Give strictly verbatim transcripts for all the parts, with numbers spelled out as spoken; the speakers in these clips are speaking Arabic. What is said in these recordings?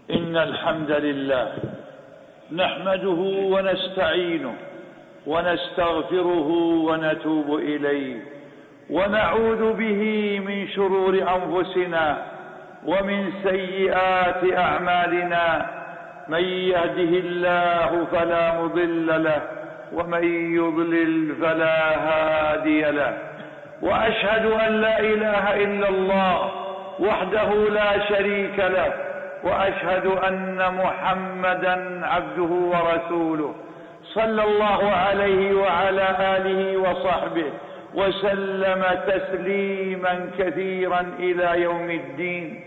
إن الحمد لله نحمده ونستعينه ونستغفره ونتوب إليه ونعوذ به من شرور أنفسنا ومن سيئات أعمالنا. من يهده الله فلا مضل له ومن يضلل فلا هادي له، وأشهد أن لا إله إلا الله وحده لا شريك له، وأشهد أن محمدا عبده ورسوله صلى الله عليه وعلى آله وصحبه وسلم تسليما كثيرا إلى يوم الدين.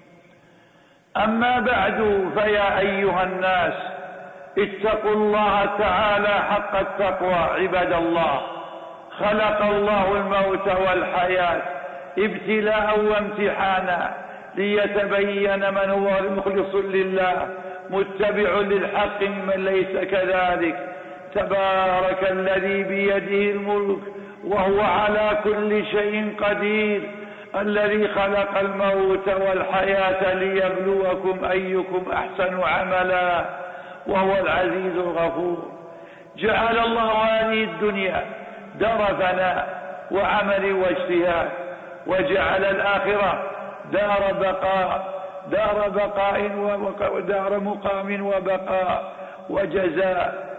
أما بعد، فيا أيها الناس اتقوا الله تعالى حق التقوى. عباد الله، خلق الله الموت والحياة ابتلاء وامتحانا ليتبين من هو المخلص لله متبع للحق من ليس كذلك. تبارك الذي بيده الملك وهو على كل شيء قدير، الذي خلق الموت والحياة ليبلوكم أيكم أحسن عملا، وهو العزيز الغفور. جعل الله هذه الدنيا دار فناء وعمل واجتهاد، وجعل الآخرة دار بقاء دار بقاء ودار مقام وبقاء وجزاء.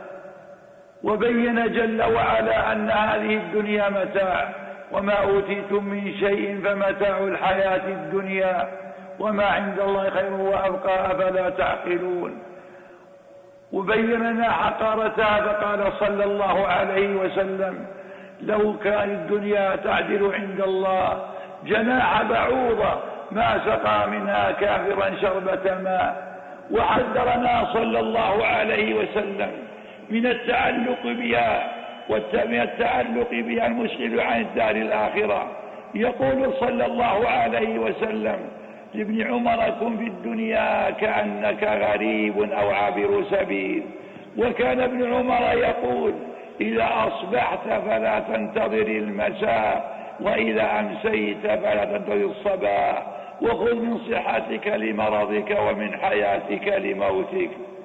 وبين جل وعلا أن هذه الدنيا متاع، وما أوتيتم من شيء فمتاع الحياة الدنيا وما عند الله خير وأبقى، أفلا تعقلون. وبين لنا حقارتها فقال صلى الله عليه وسلم: لو كان الدنيا تعدل عند الله جناح بعوضة ما سقى منها كافرا شربة ماء. وحذرنا صلى الله عليه وسلم من التعلق بها من التعلق بها المشغل عن الدار الآخرة. يقول صلى الله عليه وسلم لابن عمر: كن في الدنيا كأنك غريب أو عابر سبيل. وكان ابن عمر يقول: إذا أصبحت فلا تنتظر المساء، وإذا أمسيت فلا تنتظر الصباح، وخذ من صحتك لمرضك ومن حياتك لموتك.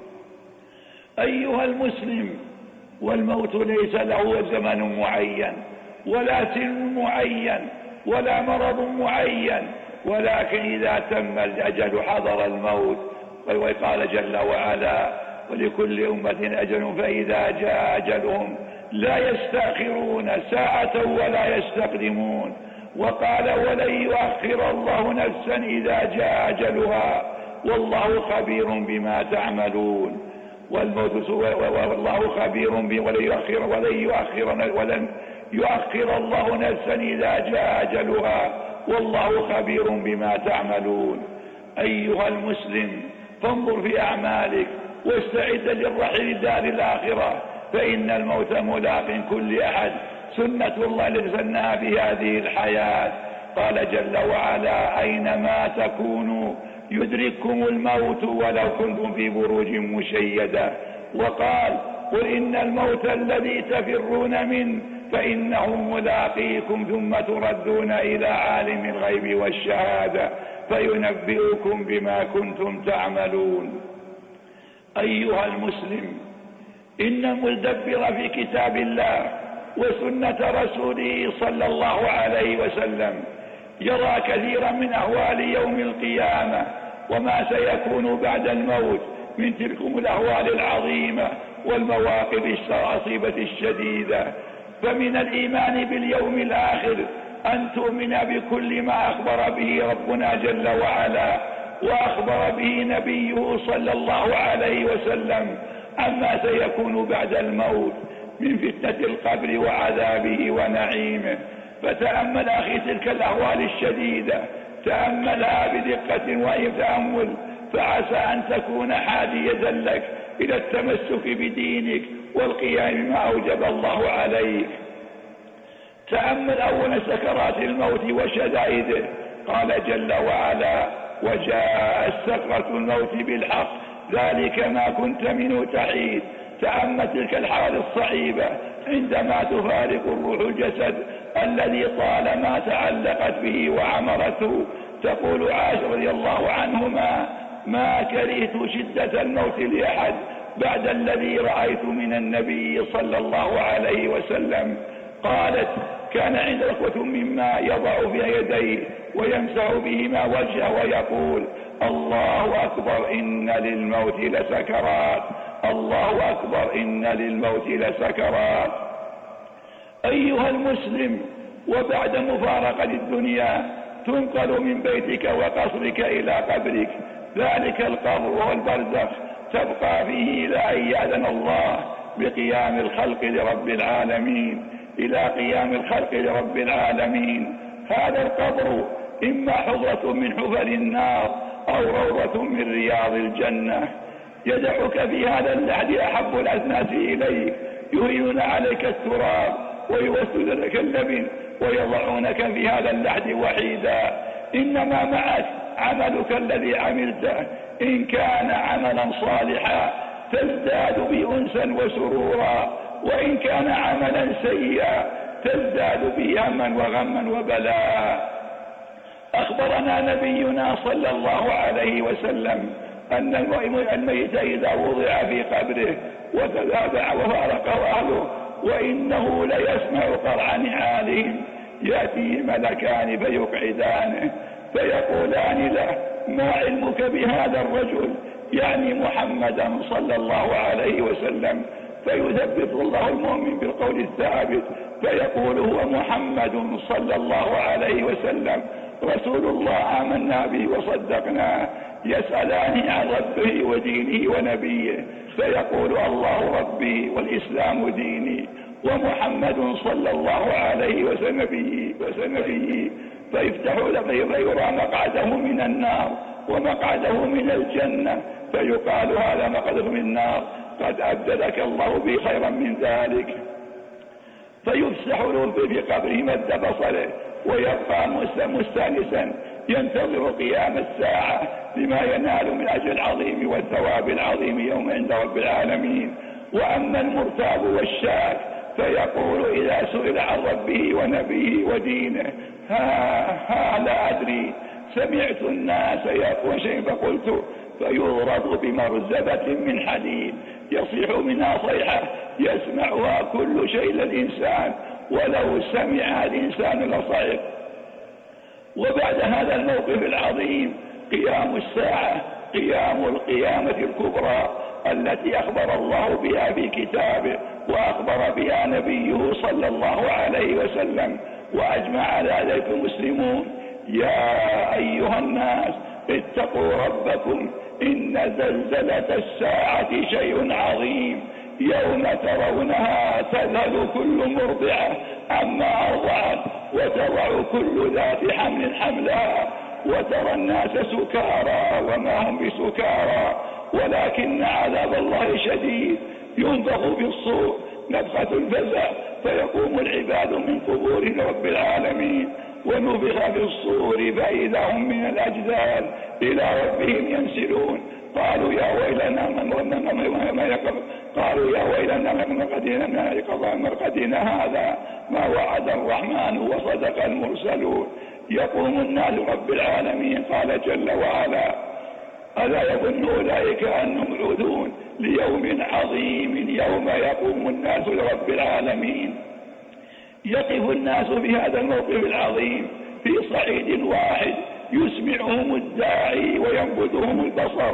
أيها المسلم، والموت ليس له زمن معين ولا سن معين ولا مرض معين، ولكن إذا تم الأجل حضر الموت. وقال جل وعلا: ولكل أمة أجل فإذا جاء أجلهم لا يستأخرون ساعة ولا يستقدمون. وقال: ولن يؤخر الله نفسا إذا جاء أجلها والله خبير بما تعملون. والموت والله خبير بما ولن يؤخر ولن يؤخر ولن يؤخر الله نفسا إذا جاء أجلها والله خبير بما تعملون. أيها المسلم، فانظر في أعمالك واستعد للرحيل دار الآخرة، فإن الموت ملاق كل أحد، سنة الله لرسلناها في هذه الحياة. قال جل وعلا: أينما تكونوا يدرككم الموت ولو كنتم في بروج مشيدة. وقال: قل إن الموت الذي تفرون منه فإنه ملاقيكم ثم تردون إلى عالم الغيب والشهادة فينبئكم بما كنتم تعملون. أيها المسلم، إن المدبر في كتاب الله وسنة رسوله صلى الله عليه وسلم يرى كثيرا من أهوال يوم القيامة وما سيكون بعد الموت من تلكم الأهوال العظيمة والمواقف العصيبة الشديدة. فمن الإيمان باليوم الآخر أن تؤمن بكل ما أخبر به ربنا جل وعلا وأخبر به نبيه صلى الله عليه وسلم عما سيكون بعد الموت من فتنة القبر وعذابه ونعيمه. فتأمل أخي تلك الأهوال الشديدة، تأملها بدقة وتأمل، فعسى أن تكون حادية لك إلى التمسك بدينك والقيام بما أوجب الله عليك. تأمل أول سكرات الموت وشدائده. قال جل وعلا: وجاء سكرة الموت بالحق ذلك ما كنت منه تحيد. تأمل تلك الحالة الصعيبة عندما تفارق الروح الجسد الذي طالما تعلقت به وعمرته. تقول عائشة رضي الله عنهما: ما كرهت شدة الموت لأحد بعد الذي رأيت من النبي صلى الله عليه وسلم. قالت: كان عند أخوة مما يضع في يديه ويمسح بهما وجهه ويقول: الله أكبر إن للموت لسكرات، الله أكبر إن للموت لسكرات. أيها المسلم، وبعد مفارقة الدنيا تنقل من بيتك وقصرك إلى قبرك، ذلك القبر وهو البرزخ تبقى فيه إلى أن يأذن الله بقيام الخلق لرب العالمين، إلى قيام الخلق لرب العالمين. هذا القبر إما حفرة من حفر النار أو روضة من رياض الجنة. يدعك في هذا اللحد أحب الأناس إليك، يهينون عليك التراب ويوسد لك اللبن ويضعونك في هذا اللحد وحيدا. إنما معك عملك الذي عملته، إن كان عملا صالحا تزداد به أنسا وسرورا، وإن كان عملا سيئا تزداد به هما وغما وبلاء. أخبرنا نبينا صلى الله عليه وسلم أن الميت إذا وضع في قبره وتتابع وفارقه أهله وإنه ليسمع قرع نعالهم، يأتيه ملكان فيقعدانه فيقولان له: ما علمك بهذا الرجل؟ يعني محمدا صلى الله عليه وسلم. فيثبت الله المؤمن بالقول الثابت فيقول: هو محمد صلى الله عليه وسلم رسول الله آمنا به وصدقناه. يسألان عن ربه ودينه ونبيه فيقول: الله ربي والإسلام ديني ومحمد صلى الله عليه وسلم. فيفتح له فيرى مقعده من النار ومقعده من الجنة، فيقال: هذا مقعده من النار، قد أبدلك الله به خيرا من ذلك. فيفسح له في قبره مد بصره ويبقى مستانسا ينتظر قيام الساعة لما ينال من أجر العظيم والثواب العظيم يوم عند رب العالمين. وأما المرتاب والشاك فيقول إذا سئل عن ربه ونبيه ودينه: ها ها لا أدري، سمعت الناس يقول شيء فقلت، فيضرب بمرزبة من حديد يصيح منها صيحة يسمعها كل شيء للإنسان ولو سمع الإنسان لصعق. وبعد هذا الموقف العظيم قيام الساعة، قيام القيامة الكبرى التي أخبر الله بها في كتابه وأخبر بها نبيه صلى الله عليه وسلم وأجمع على ذلك المسلمون. يا أيها الناس اتقوا ربكم إن زلزلة الساعة شيء عظيم، يوم ترونها تذهل كل مرضعة عما أرضعت وتضع كل ذات حمل حملها وترى الناس سكارى وما هم بسكارى ولكن عذاب الله شديد. ينفخ في الصور نفخة الفزع فيقوم العباد من قبورهم رب العالمين، ونفخ في الصور فإذا هم من الأجداث إلى ربهم ينسلون. قالوا يا ويلنا من يقظ قالوا يا ويلنا من قدينا يقظ مرقدنا هذا ما وعد الرحمن وصدق المرسلون. يقوم الناس رب العالمين. قال جل وعلا: ألا يظن أولئك أنهم مبعوثون ليوم عظيم يوم يقوم الناس لرب العالمين. يقف الناس في هذا الموقف العظيم في صعيد واحد يسمعهم الداعي وينبذهم البصر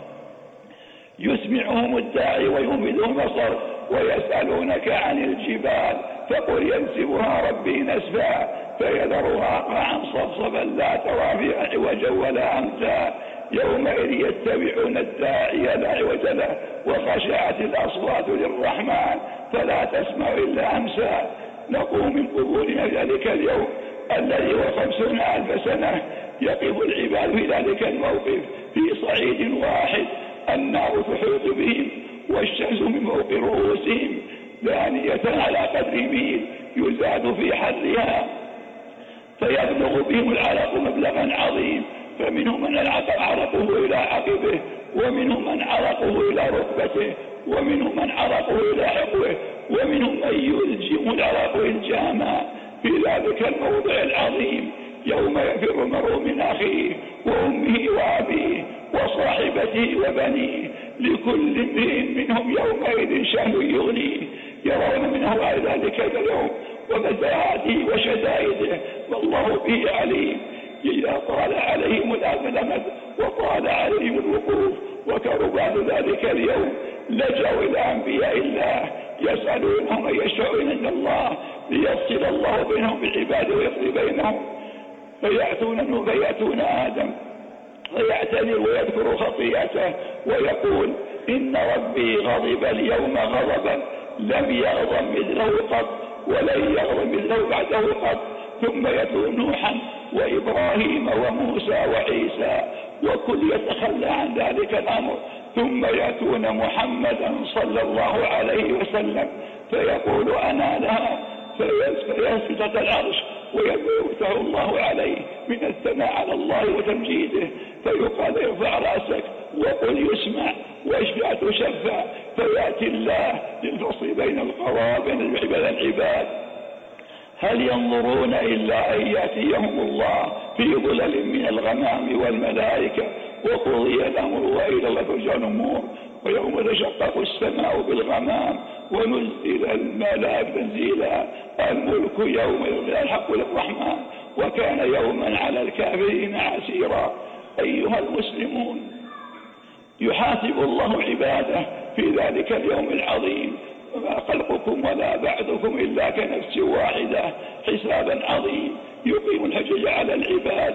يسمعهم الداعي وينبذهم البصر ويسألونك عن الجبال فقل ينسفها ربي نسفا فيذرها قاعا صفصفا لا ترى فيها عوجا ولا أمتا. يومئذ يتبعون الداعي لا عوج له وخشعت الأصوات للرحمن فلا تسمع إلا همسا. نقوم من قبورنا في ذلك اليوم الذي هو خمسون ألف سنة. يقف العباد في ذلك الموقف في صعيد واحد، النار تحيط بهم والشمس من فوق رؤوسهم دانية على قدر ميل يزاد في حرها، فيبلغ بهم العرق مبلغا عظيم، فمنهم من عرقه إلى عقبه ومنهم من عرقه إلى ركبته ومنهم من عرقه إلى حقوه ومنهم من يلجم العرق الجاما. في ذلك الموضع العظيم يوم يفر المرء من أخيه وأمه وأبيه وصاحبته وبنيه، لكل امرئ منهم يومئذ شأن يغنيه، يرون منه على ذلك اليوم ومزاعاته وشدائده، والله به عليم. إذا طال عليهم الأمد وطال عليهم الوقوف وكانوا بعد ذلك اليوم لجوا إلى أنبياء الله يسألونهم أن يشفعوا عند الله ليفصل الله بينهم بالعباد ويقضي بينهم، فيأتون فيأتون آدم فيعتذر ويذكر خطيئته ويقول إن ربي غضب اليوم غضبا لم يغضب مثله قط ولن يغضب مثله بعده قط، ثم يتلو نوحا وإبراهيم وموسى وعيسى وكل يتخلى عن ذلك الأمر، ثم يأتون محمدا صلى الله عليه وسلم فيقول أنا لها، فيسجد العرش ويفتح الله عليه من الثناء على الله وتمجيده، فيقال ارفع رأسك وقل يسمع واشفع تشفع، فيأتي الله للفصل بين القضاء بين العباد. هل ينظرون إلا أن يأتيهم الله في ظلل من الغمام والملائكة وقضي الأمر وإلى الله ترجع الأمور، ويوم تشقق السماء بالغمام ونزل الملائكة تنزيلا، الملك يوم الحق للرحمن وكان يوما على الكافرين عسيرا. أيها المسلمون، يحاسب الله عباده في ذلك اليوم العظيم، وما خلقكم ولا بعثكم إلا كنفس واحدة، حسابا عظيم يقيم الحجج على العباد.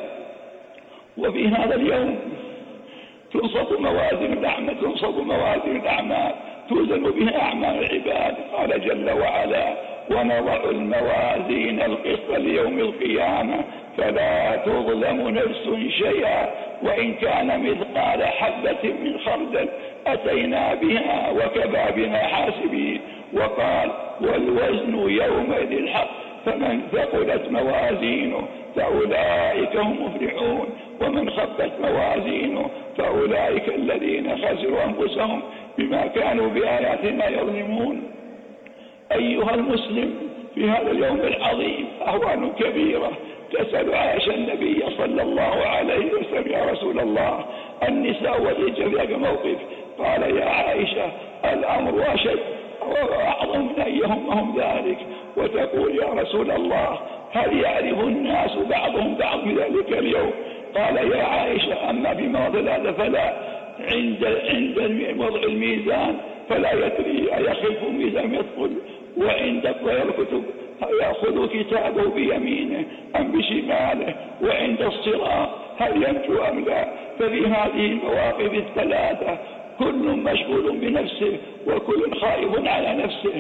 وفي هذا اليوم تنصب موازين الأعمال تنصب موازين الأعمال توزن بها أعمال العباد. قال جل وعلا ونضع الموازين القسط ليوم القيامة فلا تظلم نفس شيئا وإن كان مثقال حبة من خردل أتينا بها وكفى بنا حاسبين. وقال والوزن يومئذ الحق فمن ثقلت موازينه فأولئك هم مفلحون ومن خفت موازينه فأولئك الذين خسروا أنفسهم بما كانوا بآياتنا يظلمون. أيها المسلم، في هذا اليوم العظيم أهوال كبيرة تسأل عائشة النبي صلى الله عليه وسلم يا رسول الله النساء والرجال في موقف، قال يا عائشة الأمر أشد وأعظم من أن يهمهم ذلك، وتقول يا رسول الله هل يعرف الناس بعضهم بعض في ذلك اليوم؟ قال يا عائشة أما في موضع هذا فلا، عند عند وضع الميزان فلا يدري أيخف ميزان يدخل، وعند قراءة الكتب يأخذ كتابه بيمينه أم بشماله، وعند الصراط هل ينجو أم لا. ففي هذه المواقف الثلاثة كل مشغول بنفسه وكل خائف على نفسه.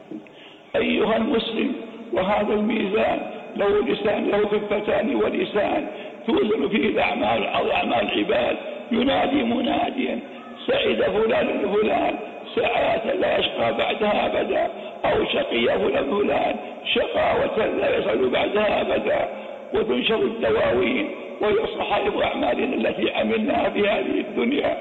أيها المسلم، وهذا الميزان له لسان له خفتان ولسان توزن فيه الأعمال أعمال العباد. ينادي مناديا سعد فلان فلان سعادة لا يشقى بعدها أبدا، أو شقي فلان فلان شقاوة لا يسعد بعدها أبدا. وتنشر الدواوين وهي صحائف أعمالنا التي عملناها في هذه الدنيا،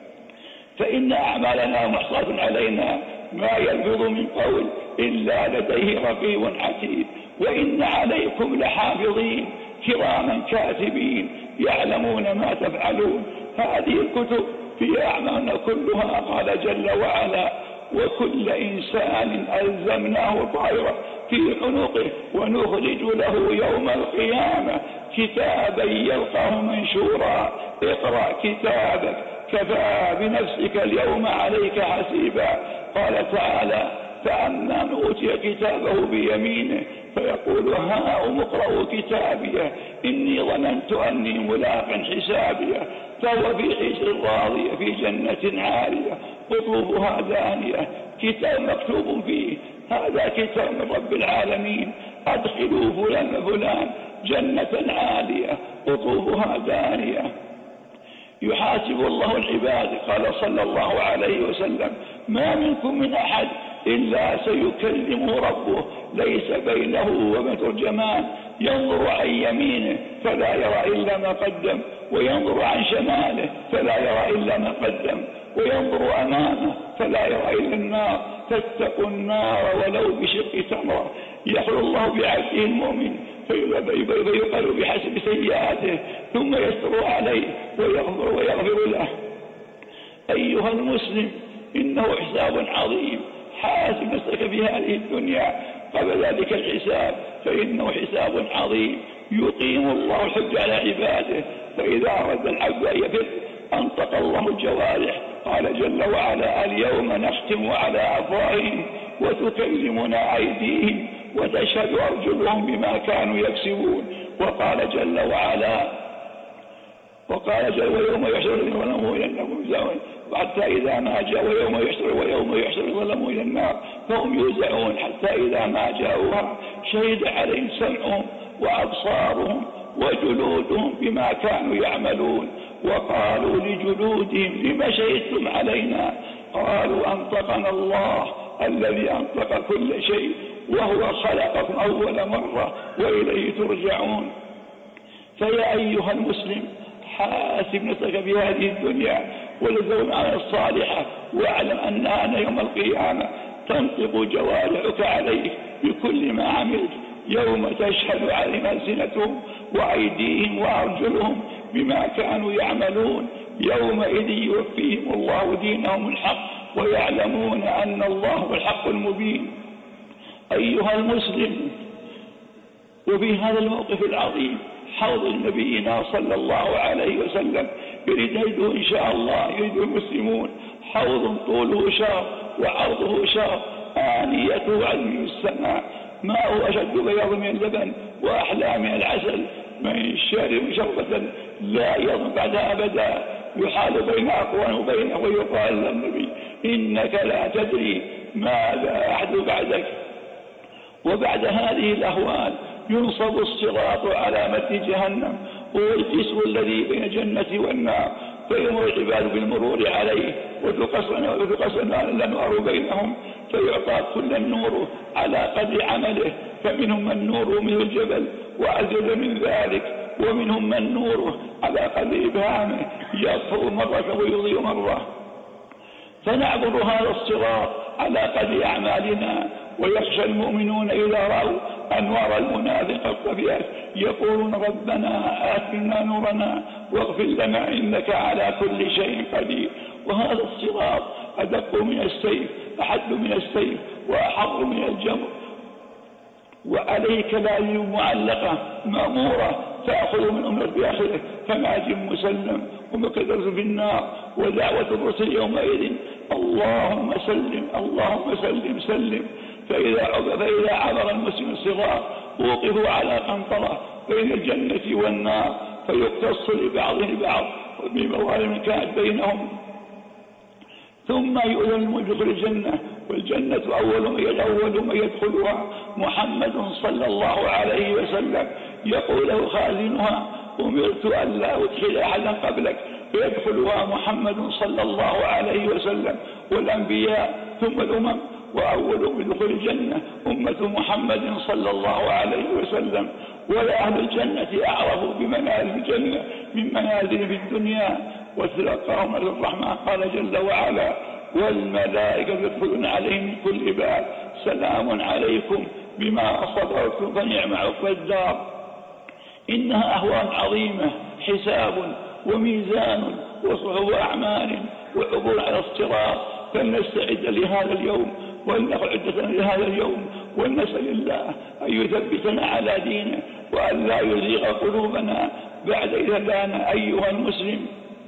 فإن أعمالنا محصاة علينا ما يلفظ من قول إلا لديه رقيب عتيد. وإن عليكم لحافظين كراما كاتبين يعلمون ما تفعلون. هذه الكتب في أعمالنا كلها. قال جل وعلا وكل إنسان ألزمناه طائره في عنقه ونخرج له يوم القيامة كتابا يلقاه منشورا اقرأ كتابك كفى بنفسك اليوم عليك حسيبا. قال تعالى فأما من أوتي كتابه بيمينه فيقول هاؤم اقرءوا كتابيه إني ظننت أني ملاق حسابيه فهو في عيشة راضية في جنة عالية قطوفها دانية. كتاب مكتوب فيه هذا كتاب من رب العالمين أدخلوا فلان فلان جنة عالية قطوفها دانية. يحاسب الله العباد. قال صلى الله عليه وسلم ما منكم من أحد إلا سيكلمه ربه ليس بينه وبين ترجمان ينظر عن يمينه فلا يرى إلا ما قدم وينظر عن شماله فلا يرى إلا ما قدم وينظر أمامه فلا يرى إلا النار فاتقوا النار ولو بشق تمرة. يخلو الله بعبده المؤمن فيقل بحسب سيئاته ثم يستر عليه ويغفر, ويغفر له. أيها المسلم، إنه حساب عظيم، حاسب نفسك في هذه الدنيا قبل ذلك الحساب، فإنه حساب عظيم يقيم الله الحج على عباده. فإذا أراد العبد أن يفر أنطق الله الجوارح، قال جل وعلا: اليوم نختم على أفواههم وتكلمنا أيديهم وتشهد أرجلهم بما كانوا يكسبون. وقال جل وعلا وقال جل ويوم يحشر الظلم إلى النار حتى إذا ما جاء ويوم يحشر ويوم يحشر الظلم إلى النار فهم يوزعون حتى إذا ما جاءوها شهد عليهم سمعهم وأبصارهم وجلودهم بما كانوا يعملون. وقالوا لجلودهم: لما شهدتم علينا؟ قالوا: أنطقنا الله الذي أنطق كل شيء وهو خلقكم أول مرة وإليه ترجعون. فيا أيها المسلم، حاسب نفسك في هذه الدنيا ولزم على الصالحة، واعلم أنها يوم القيامة تنطق جوارحك عليك بكل ما عملت، يوم تشهد عليهم ألسنتهم وأيديهم وأرجلهم بما كانوا يعملون. يومئذ يوفيهم الله دينهم الحق ويعلمون أن الله هو الحق المبين. أيها المسلم، وفي هذا الموقف العظيم حوض نبينا صلى الله عليه وسلم يريده إن شاء الله يريد المسلمون حوض طوله شهر وعرضه شهر، آنيته عذب السماء، ماءه أشد بياض من اللبن وأحلى من العسل، من شرب شربة لا يظن بعدها أبدا، يحال بين أقوام وبينه ويقال للنبي: إنك لا تدري ماذا أحدث بعدك. وبعد هذه الأهوال ينصب الصراط على متن جهنم، هو الجسر الذي بين الجنة والنار، فيمر العباد بالمرور عليه وتقص الأنوار بينهم، فيعطى كل النور على قدر عمله، فمنهم من نوره مثل الجبل وأزيد من ذلك، ومنهم من نوره على قدر إبهامه يطفو مرة ويضيء مرة. فنعبر هذا الصراط على قدر أعمالنا، ويخشى المؤمنون إذا رأوا أنوار المنافق الطفئات يقولون: ربنا آتنا نورنا واغفر لنا إنك على كل شيء قدير. وهذا الصراط أدق من السيف، أحد من السيف، وأحر من الجمر، وعليه كلاليب معلقة مأمورة تأخذ من أمر بآخره كمعجم مسلم ومكدرة في النار. ودعوة الرسل يومئذ: اللهم سلم اللهم سلم سلم. فإذا فإذا عبر المسلم الصراط وقفوا على قنطرة بين الجنة والنار، فيقتص لبعض البعض بمظالم كانت بينهم، ثم يؤذن يدخل الجنة، والجنة أول من أول من يدخلها محمد صلى الله عليه وسلم، يقول له خازنها: أمرت أن لا أدخل أحدا قبلك، فيدخلها محمد صلى الله عليه وسلم والأنبياء ثم الأمم، وأول من دخول الجنة أمة محمد صلى الله عليه وسلم. ولا أهل الجنة أعرفوا بمنازل الجنة من منازل في الدنيا، وتلقاهم الرحمن قال جل وعلا: والملائكة يدخلون عليهم من كل باب سلام عليكم بما صبرتم فنعم عقبى الدار. إنها أهوال عظيمة، حساب وميزان وصحب أعمال وعبور على الصراط، فلنستعد لهذا اليوم ولنقل عدتنا لهذا اليوم، ونسأل الله أن يثبتنا على دينه وأن لا يزيغ قلوبنا بعد إذ هدانا. أيها المسلم،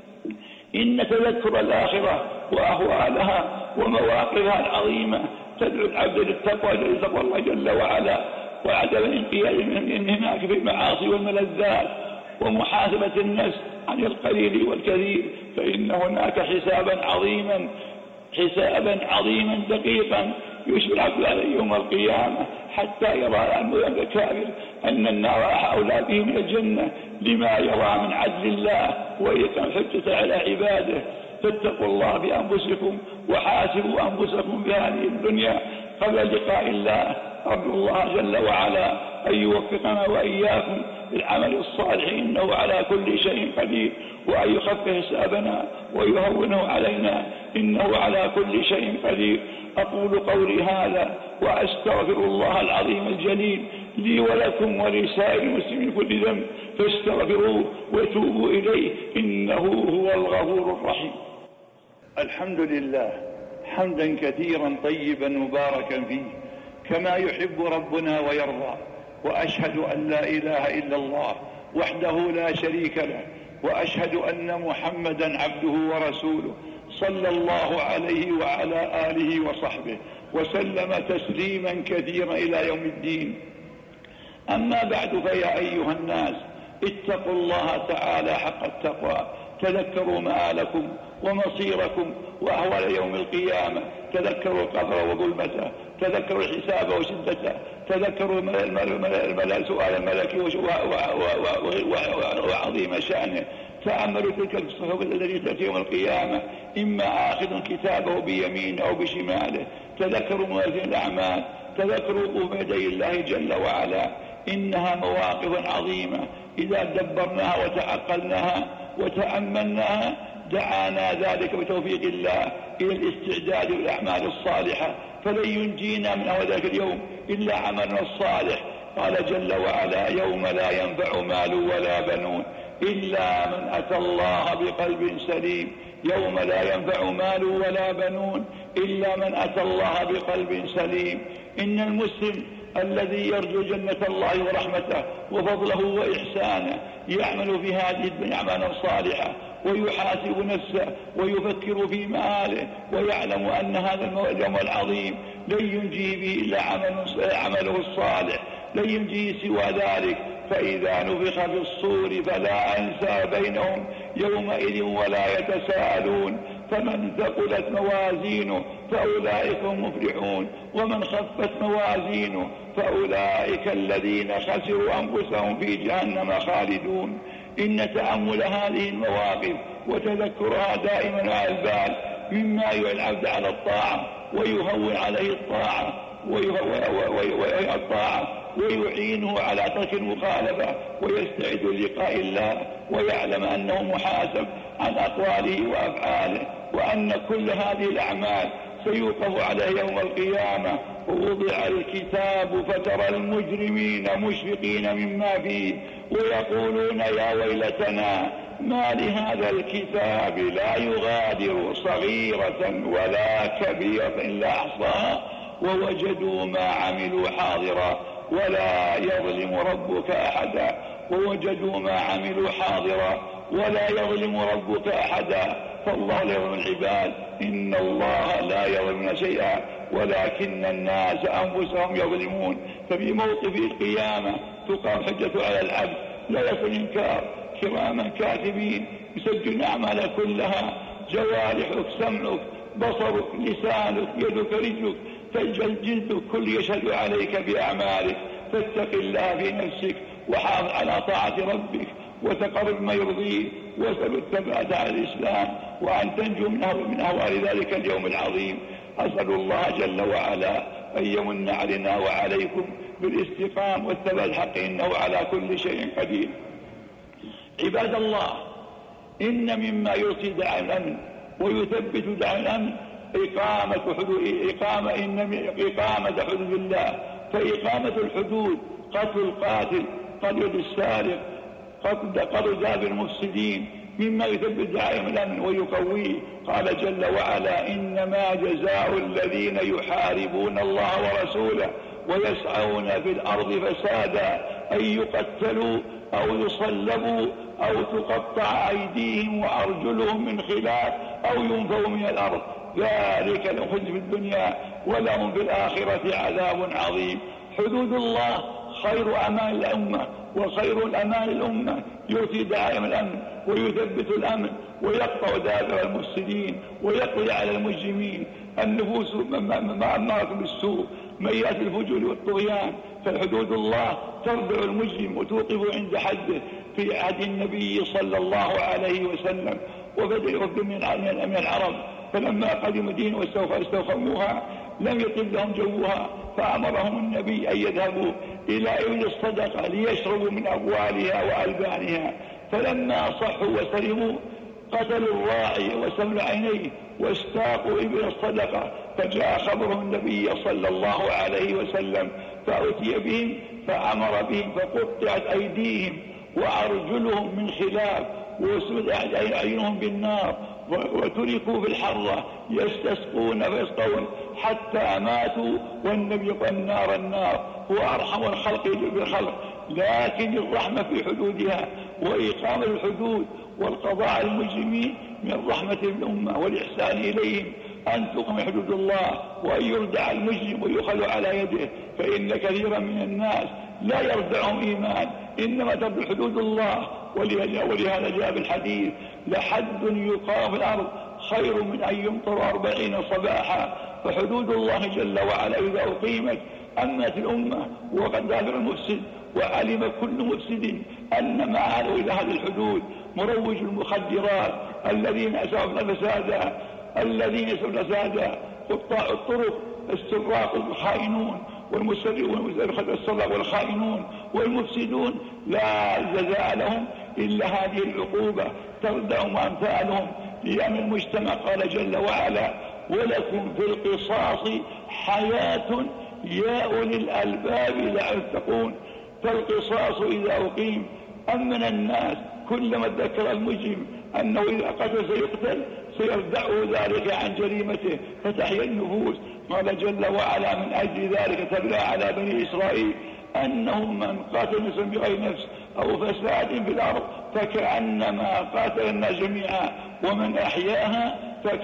إن تذكر الآخرة وأهوالها ومواقفها العظيمة تدعو العبد للتقوى لتقوى الله جل وعلا، وعدم الانقياد من الانهماك في المعاصي والملذات، ومحاسبة النفس عن القليل والكثير، فإن هناك حسابا عظيما حسابا عظيما دقيقا يشبه العبد عليه يوم القيامة، حتى يرى الكافر أن النار أولى به من الجنة لما يرى من عدل الله ويقام حجة على عباده. فاتقوا الله بأنفسكم وحاسبوا أنفسكم في هذه الدنيا قبل لقاء الله. أرجو الله جل وعلا أن يوفقنا وإياكم للعمل الصالح إنه على كل شيء قدير، وأن يخفف حسابنا ويهونه علينا إنه على كل شيء قدير. أقول قولي هذا وأستغفر الله العظيم الجليل لي ولكم ولسائر المسلمين كل ذنب فاستغفروه وتوبوا إليه إنه هو الغفور الرحيم. الحمد لله حمدا كثيرا طيبا مباركا فيه كما يحب ربنا ويرضى، وأشهد أن لا إله إلا الله وحده لا شريك له، وأشهد أن محمدا عبده ورسوله صلى الله عليه وعلى آله وصحبه وسلم تسليما كثيرا إلى يوم الدين. أما بعد، فيا أيها الناس اتقوا الله تعالى حق التقوى، تذكروا مآلكم ومصيركم وأهوال يوم القيامة، تذكروا القبر وظلمته، تذكروا الحساب وشدته، تذكروا سؤال الملك وعظيم شأنه، تأملوا تلك الصحف التي تأتي يوم القيامة إما آخذ كتابه بيمينه أو بشماله، تذكروا موازين الأعمال، تذكروا وقوف يدي الله جل وعلا. إنها مواقف عظيمة إذا دبرناها وتعقلناها وتأملناها دعانا ذلك بتوفيق الله إلى الاستعداد للأعمال الصالحة، فلن ينجينا من ذلك اليوم إلا عملنا الصالح. قال جل وعلا: يوم لا ينفع مال ولا بنون إلا من أتى الله بقلب سليم. يوم لا ينفع مال ولا بنون إلا من أتى الله بقلب سليم. إن المسلم الذي يرجو جنة الله ورحمته وفضله وإحسانه يعمل في هذه الدنيا أعمالا صالحة ويحاسب نفسه ويفكر في مآله ويعلم أن هذا اليوم العظيم لن ينجيه به إلا عمله الصالح، لن ينجيه سوى ذلك. فإذا نفخ في الصور فلا أنسى بينهم يومئذ ولا يتساءلون. فمن ثقلت موازينه فأولئك هم مفلحون، ومن خفت موازينه فأولئك الذين خسروا أنفسهم في جهنم خالدون. إن تأمل هذه المواقف وتذكرها دائما على البال مما يعين العبد على الطاعة ويهون عليه الطاعة الطاعة ويعينه على ترك المخالفة ويستعد للقاء الله، ويعلم أنه محاسب عن أقواله وأفعاله، وأن كل هذه الأعمال سيوقف عليه يوم القيامة. ووضع الكتاب فترى المجرمين مشفقين مما فيه ويقولون يا ويلتنا ما لهذا الكتاب لا يغادر صغيرة ولا كبيرة إلا أحصاها ووجدوا ما عملوا حاضرا ولا يظلم ربك أحدا. ووجدوا ما عملوا حاضرا ولا يظلم ربك أحدا. فالله لا يظلم العباد، إن الله لا يظلم شيئا ولكن الناس أنفسهم يظلمون. ففي موقف القيامة تقام حجة على العبد لا يكون إنكار، كراما كاتبين يسجلون أعمالك كلها، جوارحك، سمعك، بصرك، لسانك، يدك، رجلك، فجل جلدك، كل يشهد عليك بأعمالك. فاتق الله في نفسك وحافظ على طاعة ربك وتقرب ما يرضيه واسأل الثبات على الإسلام وأن تنجو من أهوال ذلك اليوم العظيم. أسأل الله جل وعلا أن يمن علينا وعليكم بالاستقامة والثبات الحق إنه على كل شيء قدير. عباد الله، إن مما يرسي دعاء الأمن ويثبت دعاء الأمن إقامة حدود إقامة إن إقامة حدود الله. فإقامة الحدود قتل القاتل، قتل السارق، قتل دابر المفسدين مما يثبت دعائم الأمن ويقويه. قال جل وعلا: إنما جزاء الذين يحاربون الله ورسوله ويسعون في الأرض فسادا أن يقتلوا أو يصلبوا أو تقطع أيديهم وأرجلهم من خلاف أو ينفوا من الأرض، ذلك لهم خزي في الدنيا ولهم في الآخرة عذاب عظيم. حدود الله خير أمان الأمة وخير الأمان الأمة، يؤتي دعائم الأمن ويثبت الأمن ويقطع دابر المفسدين ويقضي على المجرمين. النفوس أمارة بالسوء، ميات الفجور والطغيان، فالحدود الله تربع المجرم وتوقف عند حده. في عهد النبي صلى الله عليه وسلم وبدأ وفد من العرب فلما قدموا الدين واستوخموها لم يطب لهم جوها، فأمرهم النبي أن يذهبوا إلى إبل الصدقة ليشربوا من أبوالها وألبانها، فلما صحوا وسلموا قتلوا الراعي وسملوا عينيه واستاقوا إبل الصدقة، فجاء خبر النبي صلى الله عليه وسلم فأتي بهم فأمر بهم فقطعت أيديهم وأرجلهم من خلاف وسدت أعينهم بالنار وتركوا في الحرة يستسقون فيسقون حتى ماتوا، والنبي قال النار النار، هو أرحم الخلق بالخلق، لكن الرحمة في حدودها وإقامة الحدود والقضاء على المجرمين من رحمة الأمة والإحسان إليهم أن تقم حدود الله وأن يردع المجرم ويخل على يده، فإن كثيرا من الناس لا يردعهم إيمان، إنما تردع حدود الله. ولهذا جاء بالحديث لحد يقام في الأرض خير من أن يمطر أربعين صباحا، فحدود الله جل وعلا إذا أقيمت أمنت الأمة وقد دابر المفسد، وعلم كل مفسد أن ما عادوا إلى هذه الحدود مروج المخدرات الذين أسعوا الفساد الذين يسعوا الفساد قطاع الطرق السراق الخائنون والمسرقون السراق والخائنون والمفسدون، لا جزاء لهم إلا هذه العقوبة تردعهم أمثالهم، لأن المجتمع قال جل وعلا ولكم في القصاص حياة يا أولي الألباب لعلكم تتقون. فالقصاص إذا أقيم أمن الناس، كلما ذكر المجرم أنه إذا قتل سيقتل سيردعه ذلك عن جريمته فتحيا النفوس. قال جل وعلا من أجل ذلك تبلى على بني إسرائيل أنهم من قاتل نفسا بغير نفس أو فساد في الأرض فكأنما قاتل الناس جميعا، ومن أحياها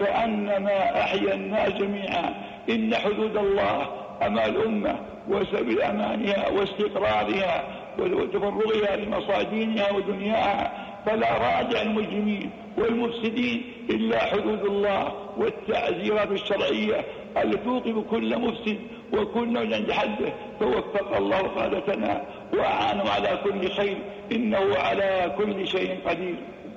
فكأنما أحيا الناس جميعا. إن حدود الله أمام الأمة وسبيل أمانها واستقرارها وتفرغها لمصادينها ودنياها، فلا رادع المجرمين والمفسدين إلا حدود الله والتعزيرات الشرعية التي توقف كل مفسد وكل عند حده. فوفق الله قادتنا وأعانوا على كل خير، إنه على كل شيء قدير.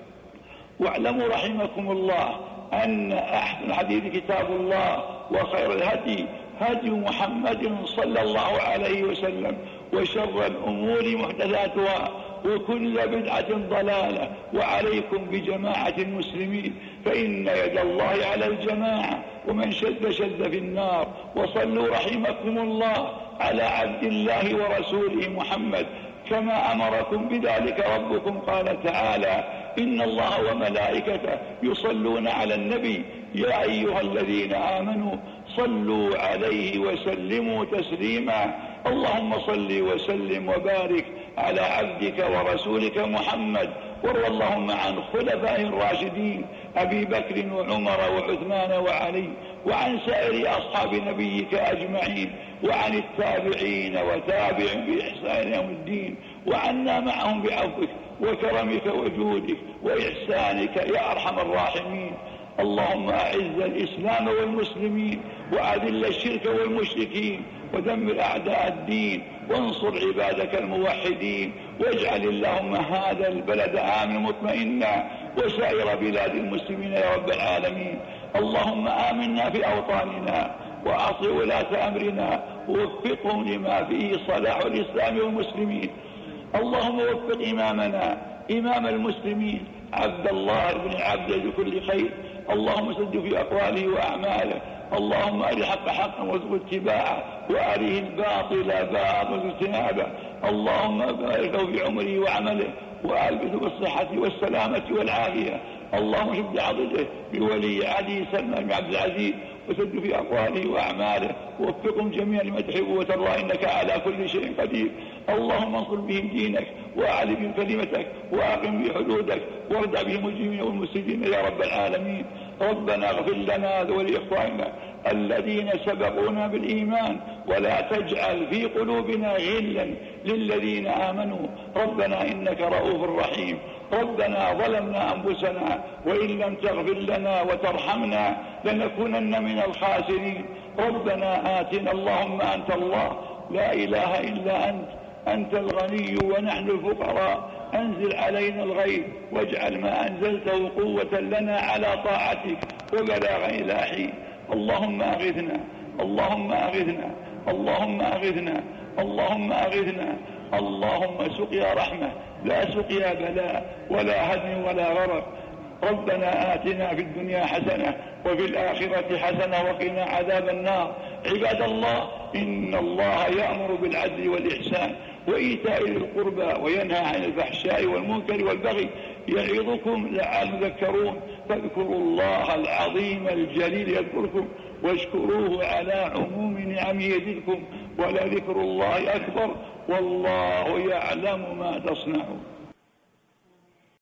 واعلموا رحمكم الله أن أحسن الحديث كتاب الله، وخير الهدي هدي محمد صلى الله عليه وسلم، وشر الأمور محدثاتها وكل بدعة ضلالة، وعليكم بجماعة المسلمين فإن يد الله على الجماعة، ومن شد شد في النار. وصلوا رحمكم الله على عبد الله ورسوله محمد كما أمركم بذلك ربكم، قال تعالى إن الله وملائكته يصلون على النبي يا أيها الذين آمنوا صلوا عليه وسلموا تسليما. اللهم صل وسلم وبارك على عبدك ورسولك محمد، وارض اللهم عن خلفائه الراشدين أبي بكر وعمر وعثمان وعلي، وعن سائر أصحاب نبيك أجمعين، وعن التابعين وتابع بإحسان يوم الدين، وعنا معهم بعفوك وكرمك وجودك وإحسانك يا أرحم الراحمين. اللهم أعز الإسلام والمسلمين وأذل الشرك والمشركين ودمر أعداء الدين وانصر عبادك الموحدين، واجعل اللهم هذا البلد آمنا مطمئنا وسائر بلاد المسلمين يا رب العالمين. اللهم آمنا في أوطاننا وأصل ولاة أمرنا ووفقهم لما فيه صلاح الإسلام والمسلمين. اللهم وفق إمامنا إمام المسلمين عبد الله بن عبد بكل خير، اللهم سد في أقواله وأعماله، اللهم أري حق حقا وارزق اتباعه، وأريه الباطل باطلا واجتنابه. اللهم بارك له في عمره وعمله وألبسه بالصحة والسلامة والعافية. اللهم شد عضده بولي علي سلمان بن عبد العزيز وسد في أقواله وأعماله، ووفقهم جميعا لما تحب وترضى إنك على كل شيء قدير. اللهم انصر بهم دينك وأعل بهم كلمتك وأقم بحدودك واردع بهم المجرمين والمفسدين يا رب العالمين. ربنا اغفر لنا ولإخواننا الذين سبقونا بالإيمان، ولا تجعل في قلوبنا غلا للذين آمنوا. ربنا إنك رؤوف رحيم. ربنا ظلمنا أنفسنا وإن لم تغفر لنا وترحمنا لنكونن من الخاسرين. ربنا آتنا، اللهم أنت الله لا إله إلا أنت، أنت الغني ونحن الفقراء، أنزل علينا الغيث واجعل ما أنزلته قوة لنا على طاعتك وبلاغا إلى حين. اللهم أغثنا اللهم أغثنا اللهم أغثنا اللهم أغثنا اللهم سقيا رحمة لا سقيا بلاء ولا هدم ولا غرق. ربنا آتنا في الدنيا حسنة وفي الآخرة حسنة وقنا عذاب النار. عباد الله، إن الله يأمر بالعدل والإحسان وإيتاء ذي القربى وينهى عن الفحشاء والمنكر والبغي يعظكم لعلكم تذكرون. فاذكروا الله العظيم الجليل يذكركم واشكروه على عموم نعمه يزدكم ولذكر الله أكبر والله يعلم ما تصنعون.